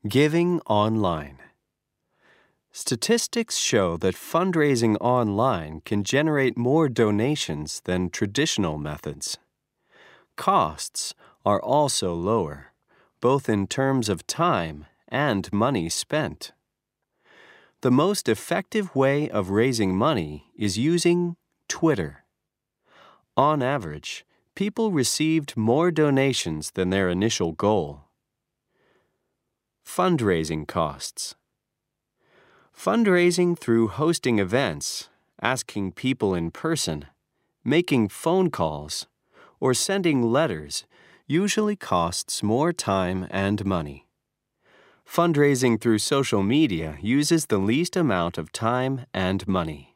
Giving online. Statistics show that fundraising online can generate more donations than traditional methods. Costs are also lower, both in terms of time and money spent. The most effective way of raising money is using Twitter. On average, people received more donations than their initial goal. Fundraising costs. Fundraising through hosting events, asking people in person, making phone calls, or sending letters usually costs more time and money. Fundraising through social media uses the least amount of time and money.